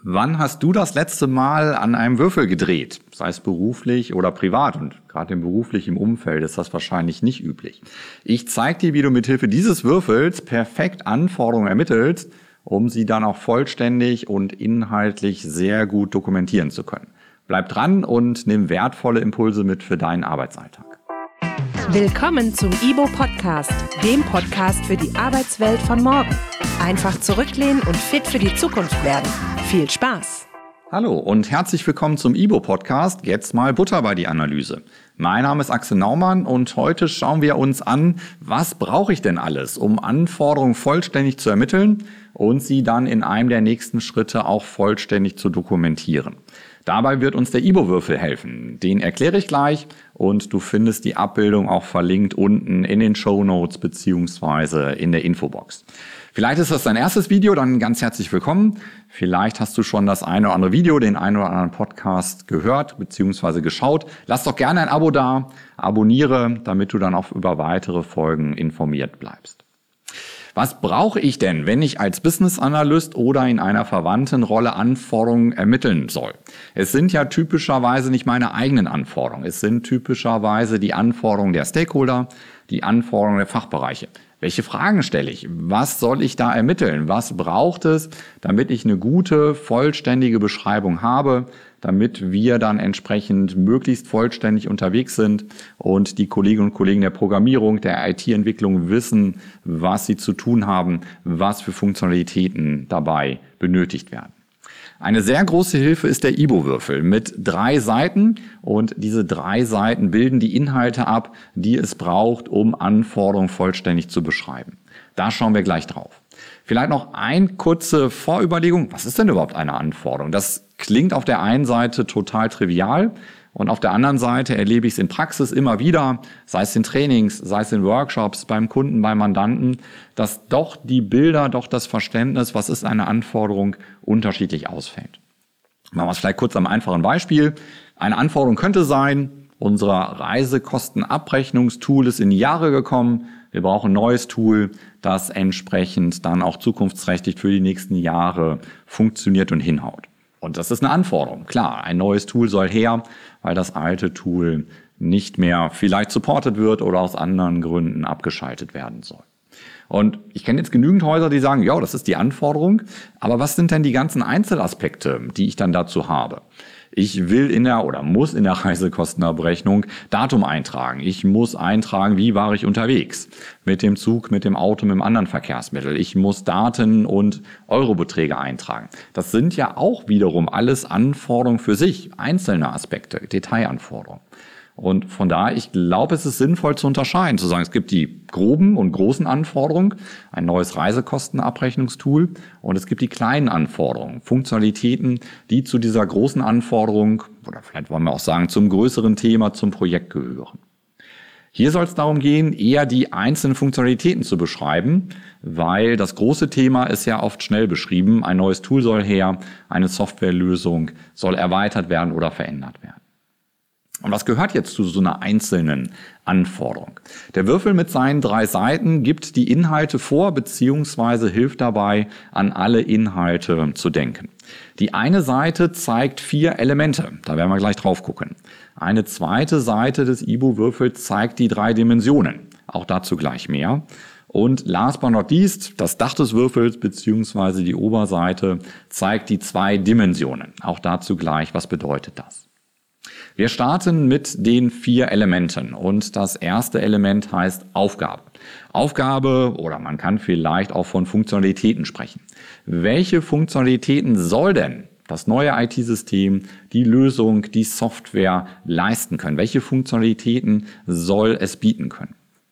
Wann hast du das letzte Mal an einem Würfel gedreht? Sei es beruflich oder privat. Und gerade im beruflichen Umfeld ist das wahrscheinlich nicht üblich. Ich zeige dir, wie du mithilfe dieses Würfels perfekt Anforderungen ermittelst, um sie dann auch vollständig und inhaltlich sehr gut dokumentieren zu können. Bleib dran und nimm wertvolle Impulse mit für deinen Arbeitsalltag. Willkommen zum IBO Podcast, dem Podcast für die Arbeitswelt von morgen. Einfach zurücklehnen und fit für die Zukunft werden. Viel Spaß! Hallo und herzlich willkommen zum IBO Podcast. Jetzt mal Butter bei die Analyse. Mein Name ist Axel Naumann und heute schauen wir uns an, was brauche ich denn alles, um Anforderungen vollständig zu ermitteln und sie dann in einem der nächsten Schritte auch vollständig zu dokumentieren. Dabei wird uns der IBO-Würfel helfen. Den erkläre ich gleich und du findest die Abbildung auch verlinkt unten in den Shownotes bzw. in der Infobox. Vielleicht ist das dein erstes Video, dann ganz herzlich willkommen. Vielleicht hast du schon das eine oder andere Video, den einen oder anderen Podcast gehört bzw. geschaut. Lass doch gerne ein Abo da, abonniere, damit du dann auch über weitere Folgen informiert bleibst. Was brauche ich denn, wenn ich als Business Analyst oder in einer verwandten Rolle Anforderungen ermitteln soll? Es sind ja typischerweise nicht meine eigenen Anforderungen. Es sind typischerweise die Anforderungen der Stakeholder, die Anforderungen der Fachbereiche. Welche Fragen stelle ich? Was soll ich da ermitteln? Was braucht es, damit ich eine gute, vollständige Beschreibung habe, damit wir dann entsprechend möglichst vollständig unterwegs sind und die Kolleginnen und Kollegen der Programmierung, der IT-Entwicklung wissen, was sie zu tun haben, was für Funktionalitäten dabei benötigt werden. Eine sehr große Hilfe ist der IBO-Würfel mit 3 Seiten und diese 3 Seiten bilden die Inhalte ab, die es braucht, um Anforderungen vollständig zu beschreiben. Da schauen wir gleich drauf. Vielleicht noch eine kurze Vorüberlegung. Was ist denn überhaupt eine Anforderung? Das klingt auf der einen Seite total trivial und auf der anderen Seite erlebe ich es in Praxis immer wieder, sei es in Trainings, sei es in Workshops, beim Kunden, beim Mandanten, dass doch die Bilder, doch das Verständnis, was ist eine Anforderung, unterschiedlich ausfällt. Machen wir es vielleicht kurz am einfachen Beispiel. Eine Anforderung könnte sein, unser Reisekostenabrechnungstool ist in die Jahre gekommen. Wir brauchen ein neues Tool, das entsprechend dann auch zukunftsträchtig für die nächsten Jahre funktioniert und hinhaut. Und das ist eine Anforderung. Klar, ein neues Tool soll her, weil das alte Tool nicht mehr vielleicht supported wird oder aus anderen Gründen abgeschaltet werden soll. Und ich kenne jetzt genügend Häuser, die sagen, ja, das ist die Anforderung, aber was sind denn die ganzen Einzelaspekte, die ich dann dazu habe? Ich will muss in der Reisekostenabrechnung Datum eintragen. Ich muss eintragen, wie war ich unterwegs? Mit dem Zug, mit dem Auto, mit dem anderen Verkehrsmittel. Ich muss Daten und Eurobeträge eintragen. Das sind ja auch wiederum alles Anforderungen für sich, einzelne Aspekte, Detailanforderungen. Und von daher, ich glaube, es ist sinnvoll zu unterscheiden, zu sagen, es gibt die groben und großen Anforderungen, ein neues Reisekostenabrechnungstool, und es gibt die kleinen Anforderungen, Funktionalitäten, die zu dieser großen Anforderung, oder vielleicht wollen wir auch sagen, zum größeren Thema, zum Projekt gehören. Hier soll es darum gehen, eher die einzelnen Funktionalitäten zu beschreiben, weil das große Thema ist ja oft schnell beschrieben. Ein neues Tool soll her, eine Softwarelösung soll erweitert werden oder verändert werden. Und was gehört jetzt zu so einer einzelnen Anforderung? Der Würfel mit seinen 3 Seiten gibt die Inhalte vor bzw. hilft dabei, an alle Inhalte zu denken. Die eine Seite zeigt 4 Elemente, da werden wir gleich drauf gucken. Eine zweite Seite des IBO-Würfels zeigt die 3 Dimensionen, auch dazu gleich mehr. Und last but not least, das Dach des Würfels bzw. die Oberseite zeigt die 2 Dimensionen, auch dazu gleich, was bedeutet das? Wir starten mit den 4 Elementen und das erste Element heißt Aufgabe. Aufgabe, oder man kann vielleicht auch von Funktionalitäten sprechen. Welche Funktionalitäten soll denn das neue IT-System, die Lösung, die Software leisten können? Welche Funktionalitäten soll es bieten können?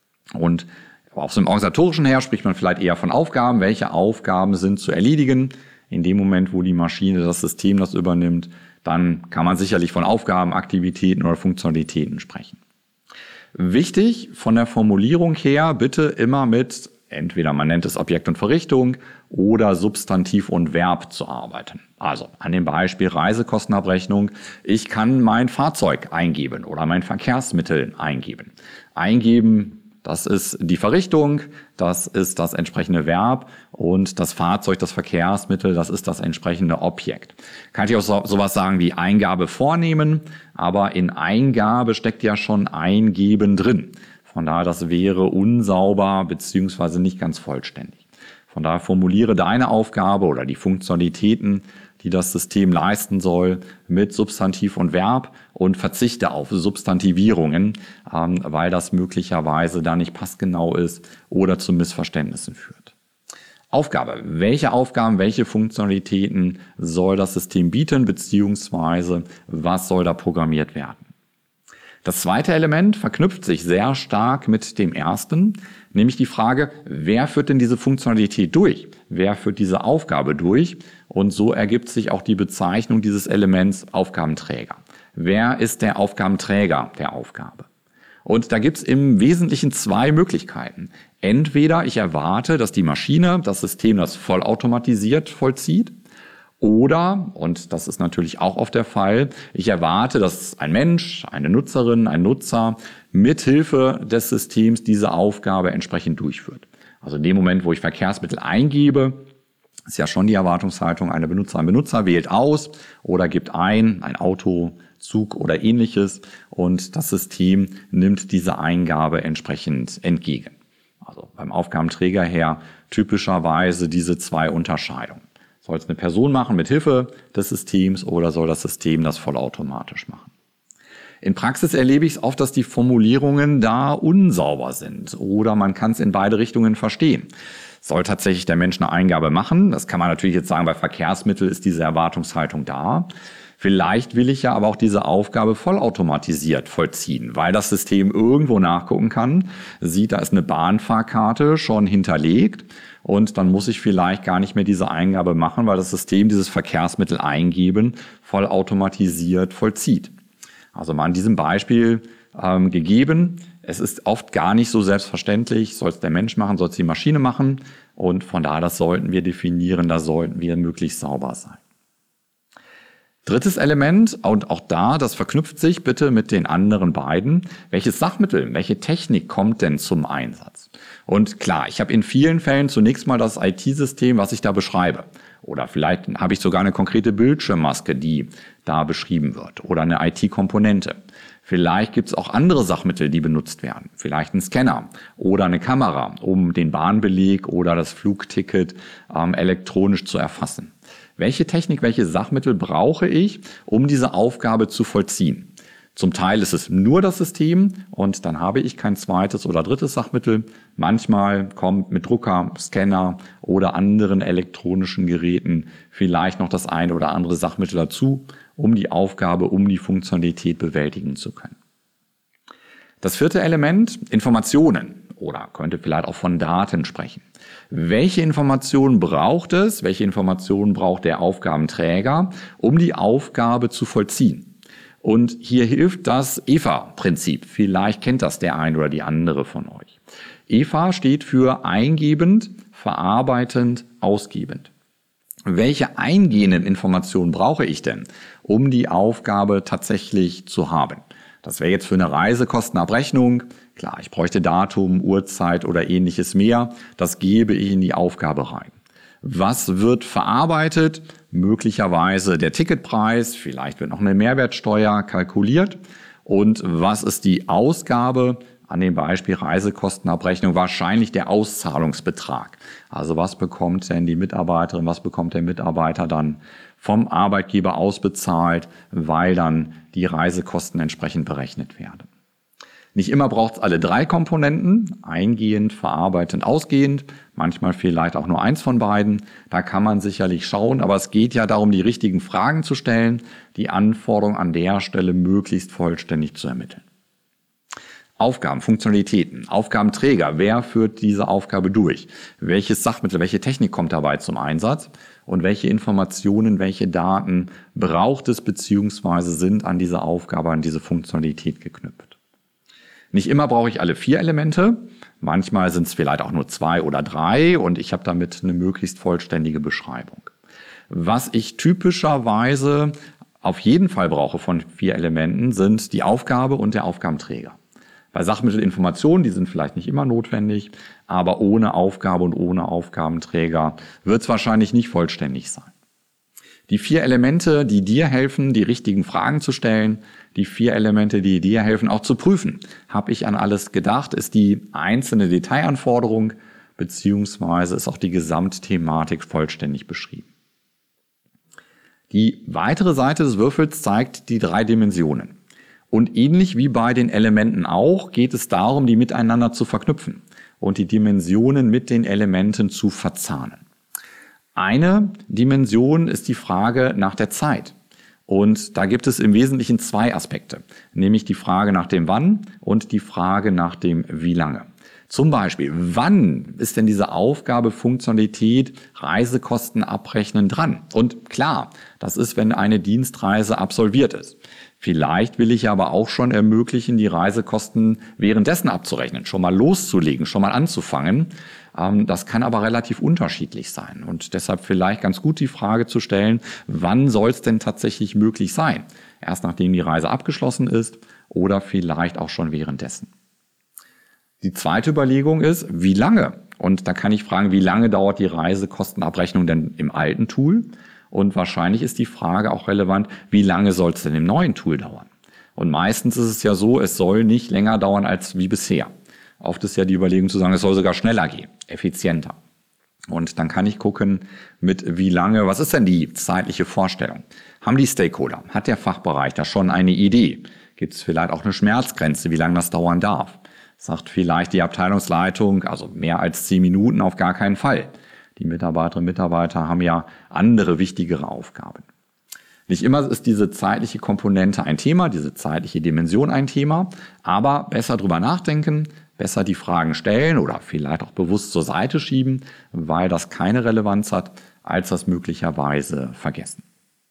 Und aus dem Organisatorischen her spricht man vielleicht eher von Aufgaben. Welche Aufgaben sind zu erledigen? In dem Moment, wo die Maschine, das System das übernimmt, dann kann man sicherlich von Aufgaben, Aktivitäten oder Funktionalitäten sprechen. Wichtig von der Formulierung her, bitte immer mit, entweder man nennt es Objekt und Verrichtung oder Substantiv und Verb zu arbeiten. Also an dem Beispiel Reisekostenabrechnung, ich kann mein Fahrzeug eingeben oder mein Verkehrsmittel eingeben. Eingeben Das ist die Verrichtung, das ist das entsprechende Verb und das Fahrzeug, das Verkehrsmittel, das ist das entsprechende Objekt. Kann ich auch sowas sagen wie Eingabe vornehmen, aber in Eingabe steckt ja schon Eingeben drin. Von daher, das wäre unsauber bzw. nicht ganz vollständig. Von daher formuliere deine Aufgabe oder die Funktionalitäten, die das System leisten soll, mit Substantiv und Verb und verzichte auf Substantivierungen, weil das möglicherweise da nicht passgenau ist oder zu Missverständnissen führt. Aufgabe. Welche Aufgaben, welche Funktionalitäten soll das System bieten, beziehungsweise was soll da programmiert werden? Das zweite Element verknüpft sich sehr stark mit dem ersten, nämlich die Frage, wer führt denn diese Funktionalität durch? Wer führt diese Aufgabe durch? Und so ergibt sich auch die Bezeichnung dieses Elements Aufgabenträger. Wer ist der Aufgabenträger der Aufgabe? Und da gibt es im Wesentlichen zwei Möglichkeiten. Entweder ich erwarte, dass die Maschine, das System das vollautomatisiert vollzieht, oder, und das ist natürlich auch oft der Fall, ich erwarte, dass ein Mensch, eine Nutzerin, ein Nutzer mithilfe des Systems diese Aufgabe entsprechend durchführt. Also in dem Moment, wo ich Verkehrsmittel eingebe, ist ja schon die Erwartungshaltung, ein Benutzer wählt aus oder gibt ein Auto, Zug oder ähnliches und das System nimmt diese Eingabe entsprechend entgegen. Also beim Aufgabenträger her typischerweise diese zwei Unterscheidungen. Soll es eine Person machen mit Hilfe des Systems oder soll das System das vollautomatisch machen? In Praxis erlebe ich es oft, dass die Formulierungen da unsauber sind oder man kann es in beide Richtungen verstehen. Soll tatsächlich der Mensch eine Eingabe machen? Das kann man natürlich jetzt sagen, bei Verkehrsmitteln ist diese Erwartungshaltung da. Vielleicht will ich ja aber auch diese Aufgabe vollautomatisiert vollziehen, weil das System irgendwo nachgucken kann, sieht, da ist eine Bahnfahrkarte schon hinterlegt und dann muss ich vielleicht gar nicht mehr diese Eingabe machen, weil das System dieses Verkehrsmittel eingeben vollautomatisiert vollzieht. Also mal an diesem Beispiel gegeben, es ist oft gar nicht so selbstverständlich, soll es der Mensch machen, soll es die Maschine machen und von daher, das sollten wir definieren, da sollten wir möglichst sauber sein. Drittes Element, und auch da, das verknüpft sich bitte mit den anderen beiden. Welches Sachmittel, welche Technik kommt denn zum Einsatz? Und klar, ich habe in vielen Fällen zunächst mal das IT-System, was ich da beschreibe. Oder vielleicht habe ich sogar eine konkrete Bildschirmmaske, die da beschrieben wird. Oder eine IT-Komponente. Vielleicht gibt es auch andere Sachmittel, die benutzt werden. Vielleicht ein Scanner oder eine Kamera, um den Bahnbeleg oder das Flugticket elektronisch zu erfassen. Welche Technik, welche Sachmittel brauche ich, um diese Aufgabe zu vollziehen? Zum Teil ist es nur das System und dann habe ich kein zweites oder drittes Sachmittel. Manchmal kommt mit Drucker, Scanner oder anderen elektronischen Geräten vielleicht noch das eine oder andere Sachmittel dazu, um die Aufgabe, um die Funktionalität bewältigen zu können. Das vierte Element, Informationen. Oder könnte vielleicht auch von Daten sprechen. Welche Informationen braucht es? Welche Informationen braucht der Aufgabenträger, um die Aufgabe zu vollziehen? Und hier hilft das EVA-Prinzip. Vielleicht kennt das der eine oder die andere von euch. EVA steht für eingebend, verarbeitend, ausgebend. Welche eingehenden Informationen brauche ich denn, um die Aufgabe tatsächlich zu haben? Das wäre jetzt für eine Reisekostenabrechnung. Klar, ich bräuchte Datum, Uhrzeit oder ähnliches mehr. Das gebe ich in die Aufgabe rein. Was wird verarbeitet? Möglicherweise der Ticketpreis, vielleicht wird noch eine Mehrwertsteuer kalkuliert. Und was ist die Ausgabe? An dem Beispiel Reisekostenabrechnung wahrscheinlich der Auszahlungsbetrag. Also was bekommt denn die Mitarbeiterin, was bekommt der Mitarbeiter dann vom Arbeitgeber ausbezahlt, weil dann die Reisekosten entsprechend berechnet werden. Nicht immer braucht es alle drei Komponenten, eingehend, verarbeitend, ausgehend, manchmal vielleicht auch nur eins von beiden. Da kann man sicherlich schauen, aber es geht ja darum, die richtigen Fragen zu stellen, die Anforderungen an der Stelle möglichst vollständig zu ermitteln. Aufgaben, Funktionalitäten, Aufgabenträger, wer führt diese Aufgabe durch? Welches Sachmittel, welche Technik kommt dabei zum Einsatz? Und welche Informationen, welche Daten braucht es bzw. sind an diese Aufgabe, an diese Funktionalität geknüpft? Nicht immer brauche ich alle 4 Elemente, manchmal sind es vielleicht auch nur 2 oder 3 und ich habe damit eine möglichst vollständige Beschreibung. Was ich typischerweise auf jeden Fall brauche von 4 Elementen, sind die Aufgabe und der Aufgabenträger. Bei Sachmittelinformationen, die sind vielleicht nicht immer notwendig, aber ohne Aufgabe und ohne Aufgabenträger wird es wahrscheinlich nicht vollständig sein. Die 4 Elemente, die dir helfen, die richtigen Fragen zu stellen, die 4 Elemente, die dir helfen, auch zu prüfen. Habe ich an alles gedacht? Ist die einzelne Detailanforderung beziehungsweise ist auch die Gesamtthematik vollständig beschrieben. Die weitere Seite des Würfels zeigt die 3 Dimensionen. Und ähnlich wie bei den Elementen auch, geht es darum, die miteinander zu verknüpfen und die Dimensionen mit den Elementen zu verzahnen. Eine Dimension ist die Frage nach der Zeit. Und da gibt es im Wesentlichen 2 Aspekte, nämlich die Frage nach dem Wann und die Frage nach dem Wie lange. Zum Beispiel, wann ist denn diese Aufgabe Funktionalität Reisekosten abrechnen dran? Und klar, das ist, wenn eine Dienstreise absolviert ist. Vielleicht will ich aber auch schon ermöglichen, die Reisekosten währenddessen abzurechnen, schon mal loszulegen, schon mal anzufangen. Das kann aber relativ unterschiedlich sein und deshalb vielleicht ganz gut die Frage zu stellen, wann soll es denn tatsächlich möglich sein? Erst nachdem die Reise abgeschlossen ist oder vielleicht auch schon währenddessen. Die zweite Überlegung ist, wie lange? Und da kann ich fragen, wie lange dauert die Reisekostenabrechnung denn im alten Tool? Und wahrscheinlich ist die Frage auch relevant, wie lange soll es denn im neuen Tool dauern? Und meistens ist es ja so, es soll nicht länger dauern als wie bisher. Oft ist ja die Überlegung zu sagen, es soll sogar schneller gehen, effizienter. Und dann kann ich gucken, mit wie lange, was ist denn die zeitliche Vorstellung? Haben die Stakeholder, hat der Fachbereich da schon eine Idee? Gibt es vielleicht auch eine Schmerzgrenze, wie lange das dauern darf? Sagt vielleicht die Abteilungsleitung, also mehr als 10 Minuten auf gar keinen Fall. Die Mitarbeiterinnen und Mitarbeiter haben ja andere, wichtigere Aufgaben. Nicht immer ist diese zeitliche Komponente ein Thema, diese zeitliche Dimension ein Thema, aber besser drüber nachdenken, besser die Fragen stellen oder vielleicht auch bewusst zur Seite schieben, weil das keine Relevanz hat, als das möglicherweise vergessen.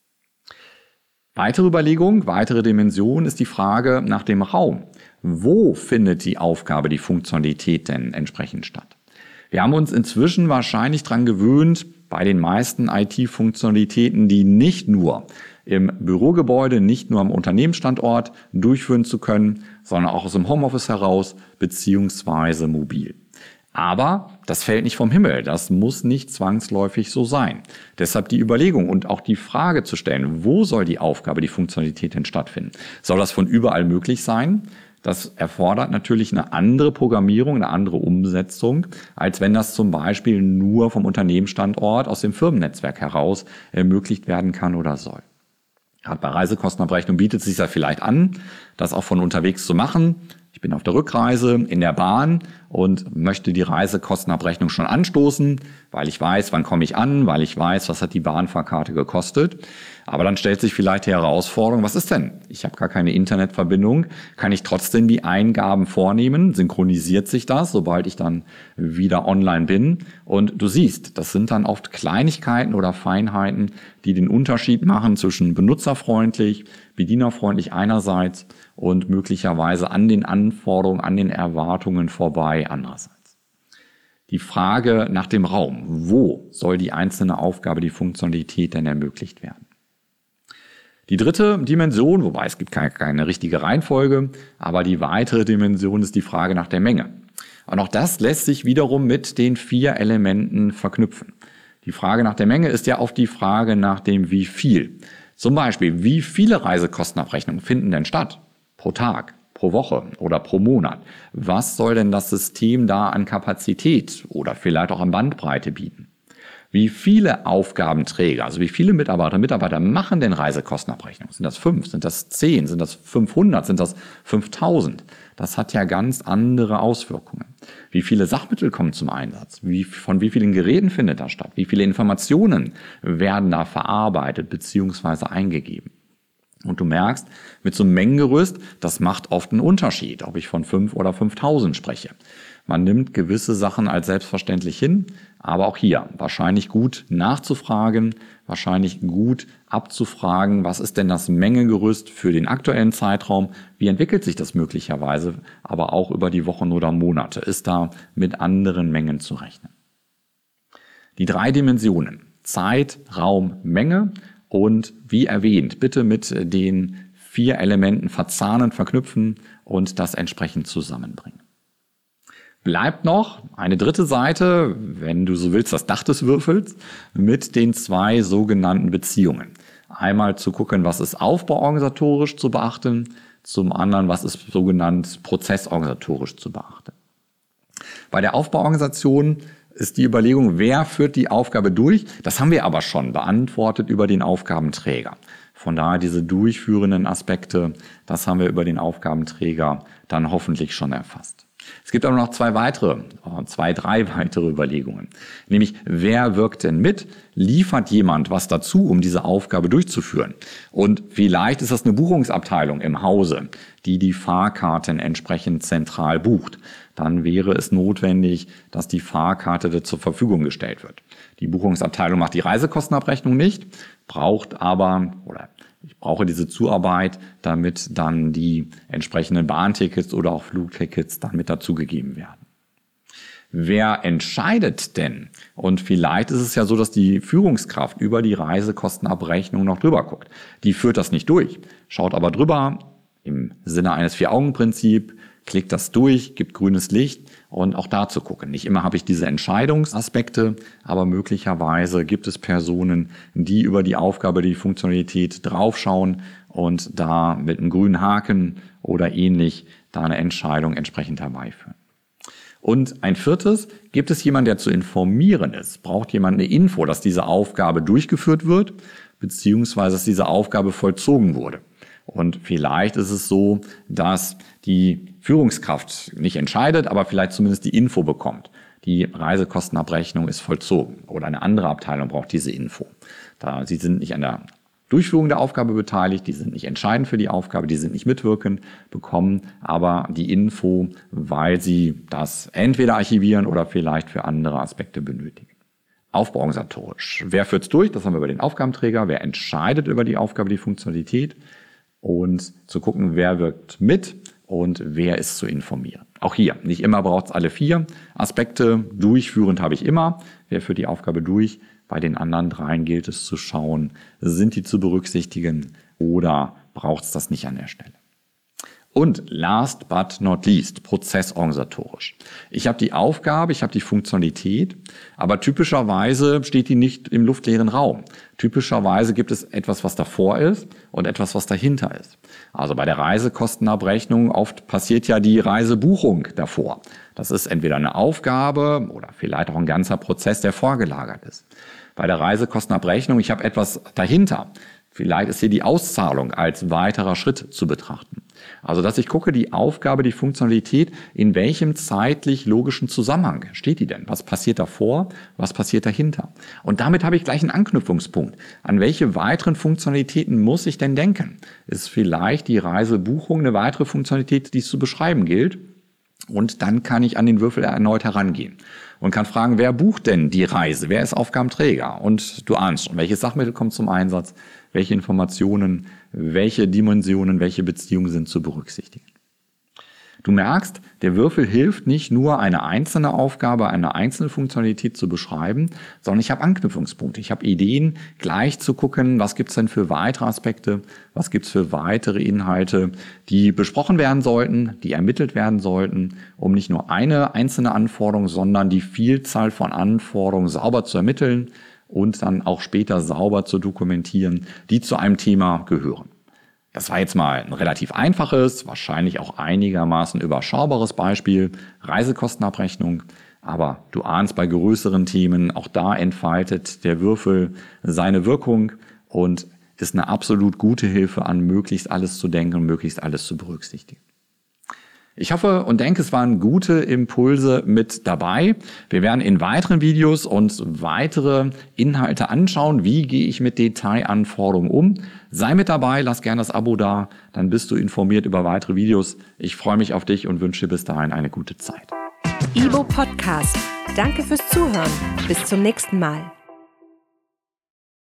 Weitere Überlegung, weitere Dimension ist die Frage nach dem Raum. Wo findet die Aufgabe, die Funktionalität denn entsprechend statt? Wir haben uns inzwischen wahrscheinlich daran gewöhnt, bei den meisten IT-Funktionalitäten, die nicht nur im Bürogebäude, nicht nur am Unternehmensstandort durchführen zu können, sondern auch aus dem Homeoffice heraus beziehungsweise mobil. Aber das fällt nicht vom Himmel, das muss nicht zwangsläufig so sein. Deshalb die Überlegung und auch die Frage zu stellen, wo soll die Aufgabe, die Funktionalität denn stattfinden? Soll das von überall möglich sein? Das erfordert natürlich eine andere Programmierung, eine andere Umsetzung, als wenn das zum Beispiel nur vom Unternehmensstandort aus dem Firmennetzwerk heraus ermöglicht werden kann oder soll. Gerade bei Reisekostenabrechnung bietet es sich ja vielleicht an, das auch von unterwegs zu machen. Ich bin auf der Rückreise in der Bahn und möchte die Reisekostenabrechnung schon anstoßen, weil ich weiß, wann komme ich an, weil ich weiß, was hat die Bahnfahrkarte gekostet. Aber dann stellt sich vielleicht die Herausforderung, was ist denn? Ich habe gar keine Internetverbindung. Kann ich trotzdem die Eingaben vornehmen? Synchronisiert sich das, sobald ich dann wieder online bin? Und du siehst, das sind dann oft Kleinigkeiten oder Feinheiten, die den Unterschied machen zwischen benutzerfreundlich, bedienerfreundlich einerseits und möglicherweise an den Anforderungen, an den Erwartungen vorbei andererseits. Die Frage nach dem Raum. Wo soll die einzelne Aufgabe, die Funktionalität denn ermöglicht werden? Die dritte Dimension, wobei es gibt keine richtige Reihenfolge, aber die weitere Dimension ist die Frage nach der Menge. Und auch das lässt sich wiederum mit den 4 Elementen verknüpfen. Die Frage nach der Menge ist ja oft die Frage nach dem Wie viel. Zum Beispiel, wie viele Reisekostenabrechnungen finden denn statt? Pro Tag, pro Woche oder pro Monat? Was soll denn das System da an Kapazität oder vielleicht auch an Bandbreite bieten? Wie viele Aufgabenträger, also wie viele Mitarbeiterinnen und Mitarbeiter machen denn Reisekostenabrechnungen? Sind das 5? Sind das 10? Sind das 500? Sind das 5000? Das hat ja ganz andere Auswirkungen. Wie viele Sachmittel kommen zum Einsatz? Von wie vielen Geräten findet das statt? Wie viele Informationen werden da verarbeitet bzw. eingegeben? Und du merkst, mit so einem Mengengerüst, das macht oft einen Unterschied, ob ich von 5 oder 5000 spreche. Man nimmt gewisse Sachen als selbstverständlich hin, aber auch hier wahrscheinlich gut nachzufragen, wahrscheinlich gut abzufragen, was ist denn das Mengengerüst für den aktuellen Zeitraum, wie entwickelt sich das möglicherweise, aber auch über die Wochen oder Monate, ist da mit anderen Mengen zu rechnen. Die 3 Dimensionen, Zeit, Raum, Menge und wie erwähnt, bitte mit den 4 Elementen verzahnen, verknüpfen und das entsprechend zusammenbringen. Bleibt noch eine dritte Seite, wenn du so willst, das Dach des Würfels, mit den 2 sogenannten Beziehungen. Einmal zu gucken, was ist aufbauorganisatorisch zu beachten, zum anderen, was ist sogenannt prozessorganisatorisch zu beachten. Bei der Aufbauorganisation ist die Überlegung, wer führt die Aufgabe durch? Das haben wir aber schon beantwortet über den Aufgabenträger. Von daher diese durchführenden Aspekte, das haben wir über den Aufgabenträger dann hoffentlich schon erfasst. Es gibt aber noch 3 weitere Überlegungen. Nämlich, wer wirkt denn mit? Liefert jemand was dazu, um diese Aufgabe durchzuführen? Und vielleicht ist das eine Buchungsabteilung im Hause, die Fahrkarten entsprechend zentral bucht. Dann wäre es notwendig, dass die Fahrkarte zur Verfügung gestellt wird. Die Buchungsabteilung macht die Reisekostenabrechnung nicht, ich brauche diese Zuarbeit, damit dann die entsprechenden Bahntickets oder auch Flugtickets dann mit dazugegeben werden. Wer entscheidet denn? Und vielleicht ist es ja so, dass die Führungskraft über die Reisekostenabrechnung noch drüber guckt. Die führt das nicht durch, schaut aber drüber im Sinne eines 4-Augen-Prinzips, klickt das durch, gibt grünes Licht und auch da zu gucken. Nicht immer habe ich diese Entscheidungsaspekte, aber möglicherweise gibt es Personen, die über die Aufgabe, die Funktionalität draufschauen und da mit einem grünen Haken oder ähnlich da eine Entscheidung entsprechend herbeiführen. Und ein 4. Gibt es jemanden, der zu informieren ist? Braucht jemand eine Info, dass diese Aufgabe durchgeführt wird, beziehungsweise dass diese Aufgabe vollzogen wurde? Und vielleicht ist es so, dass die Führungskraft nicht entscheidet, aber vielleicht zumindest die Info bekommt. Die Reisekostenabrechnung ist vollzogen oder eine andere Abteilung braucht diese Info. Sie sind nicht an der Durchführung der Aufgabe beteiligt, die sind nicht entscheidend für die Aufgabe, die sind nicht mitwirkend, bekommen aber die Info, weil sie das entweder archivieren oder vielleicht für andere Aspekte benötigen. Aufbauorganisatorisch. Wer führt's durch? Das haben wir über den Aufgabenträger. Wer entscheidet über die Aufgabe, die Funktionalität? Und zu gucken, wer wirkt mit und wer ist zu informieren. Auch hier, nicht immer braucht es alle 4 Aspekte. Durchführend habe ich immer. Wer führt die Aufgabe durch? Bei den anderen 3 gilt es zu schauen, sind die zu berücksichtigen oder braucht es das nicht an der Stelle. Und last but not least, prozessorganisatorisch. Ich habe die Aufgabe, ich habe die Funktionalität, aber typischerweise steht die nicht im luftleeren Raum. Typischerweise gibt es etwas, was davor ist und etwas, was dahinter ist. Also bei der Reisekostenabrechnung oft passiert ja die Reisebuchung davor. Das ist entweder eine Aufgabe oder vielleicht auch ein ganzer Prozess, der vorgelagert ist. Bei der Reisekostenabrechnung, ich habe etwas dahinter. Vielleicht ist hier die Auszahlung als weiterer Schritt zu betrachten. Also, dass ich gucke, die Aufgabe, die Funktionalität, in welchem zeitlich logischen Zusammenhang steht die denn? Was passiert davor? Was passiert dahinter? Und damit habe ich gleich einen Anknüpfungspunkt. An welche weiteren Funktionalitäten muss ich denn denken? Ist vielleicht die Reisebuchung eine weitere Funktionalität, die es zu beschreiben gilt? Und dann kann ich an den Würfel erneut herangehen und kann fragen, wer bucht denn die Reise? Wer ist Aufgabenträger? Und du ahnst schon, welches Sachmittel kommt zum Einsatz? Welche Informationen, welche Dimensionen, welche Beziehungen sind zu berücksichtigen? Du merkst, der Würfel hilft nicht nur, eine einzelne Aufgabe, eine einzelne Funktionalität zu beschreiben, sondern ich habe Anknüpfungspunkte. Ich habe Ideen, gleich zu gucken, was gibt es denn für weitere Aspekte, was gibt es für weitere Inhalte, die besprochen werden sollten, die ermittelt werden sollten, um nicht nur eine einzelne Anforderung, sondern die Vielzahl von Anforderungen sauber zu ermitteln und dann auch später sauber zu dokumentieren, die zu einem Thema gehören. Das war jetzt mal ein relativ einfaches, wahrscheinlich auch einigermaßen überschaubares Beispiel, Reisekostenabrechnung. Aber du ahnst, bei größeren Themen, auch da entfaltet der Würfel seine Wirkung und ist eine absolut gute Hilfe an, möglichst alles zu denken und möglichst alles zu berücksichtigen. Ich hoffe und denke, es waren gute Impulse mit dabei. Wir werden in weiteren Videos uns weitere Inhalte anschauen. Wie gehe ich mit Detailanforderungen um? Sei mit dabei, lass gerne das Abo da, dann bist du informiert über weitere Videos. Ich freue mich auf dich und wünsche dir bis dahin eine gute Zeit. IBO Podcast. Danke fürs Zuhören. Bis zum nächsten Mal.